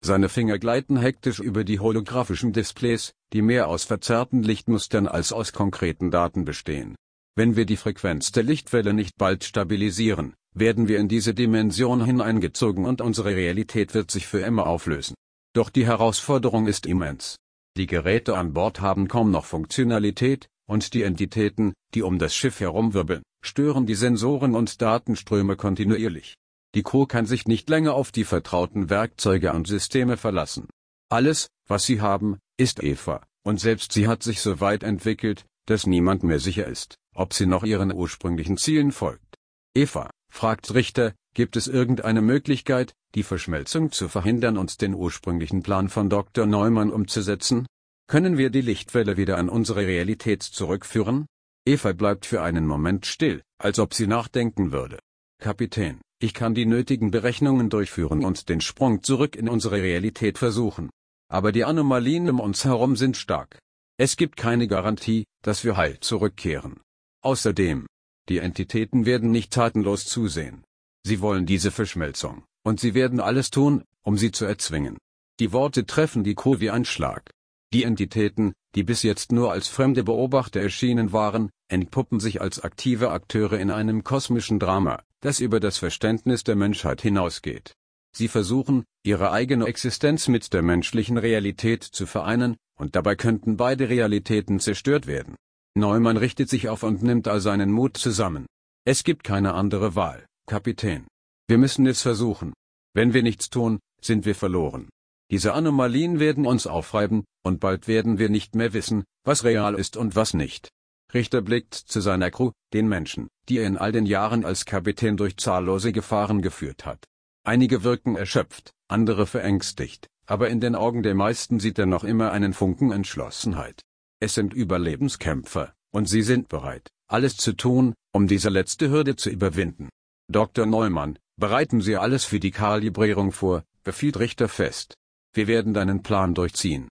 Seine Finger gleiten hektisch über die holographischen Displays, die mehr aus verzerrten Lichtmustern als aus konkreten Daten bestehen. Wenn wir die Frequenz der Lichtwelle nicht bald stabilisieren, werden wir in diese Dimension hineingezogen und unsere Realität wird sich für immer auflösen. Doch die Herausforderung ist immens. Die Geräte an Bord haben kaum noch Funktionalität, und die Entitäten, die um das Schiff herumwirbeln, stören die Sensoren und Datenströme kontinuierlich. Die Crew kann sich nicht länger auf die vertrauten Werkzeuge und Systeme verlassen. Alles, was sie haben, ist Eva, und selbst sie hat sich so weit entwickelt, dass niemand mehr sicher ist, ob sie noch ihren ursprünglichen Zielen folgt. Eva, fragt Richter, gibt es irgendeine Möglichkeit, die Verschmelzung zu verhindern und den ursprünglichen Plan von Dr. Neumann umzusetzen? Können wir die Lichtwelle wieder an unsere Realität zurückführen? Eva bleibt für einen Moment still, als ob sie nachdenken würde. Kapitän, ich kann die nötigen Berechnungen durchführen und den Sprung zurück in unsere Realität versuchen. Aber die Anomalien um uns herum sind stark. Es gibt keine Garantie, dass wir heil zurückkehren. Außerdem, die Entitäten werden nicht tatenlos zusehen. Sie wollen diese Verschmelzung, und sie werden alles tun, um sie zu erzwingen. Die Worte treffen die Crew wie ein Schlag. Die Entitäten, die bis jetzt nur als fremde Beobachter erschienen waren, entpuppen sich als aktive Akteure in einem kosmischen Drama, das über das Verständnis der Menschheit hinausgeht. Sie versuchen, ihre eigene Existenz mit der menschlichen Realität zu vereinen, und dabei könnten beide Realitäten zerstört werden. Neumann richtet sich auf und nimmt all seinen Mut zusammen. Es gibt keine andere Wahl, Kapitän. Wir müssen es versuchen. Wenn wir nichts tun, sind wir verloren. Diese Anomalien werden uns aufreiben, und bald werden wir nicht mehr wissen, was real ist und was nicht. Richter blickt zu seiner Crew, den Menschen, die er in all den Jahren als Kapitän durch zahllose Gefahren geführt hat. Einige wirken erschöpft, andere verängstigt, aber in den Augen der meisten sieht er noch immer einen Funken Entschlossenheit. Es sind Überlebenskämpfer, und sie sind bereit, alles zu tun, um diese letzte Hürde zu überwinden. Dr. Neumann, bereiten Sie alles für die Kalibrierung vor, befiehlt Richter fest. Wir werden deinen Plan durchziehen.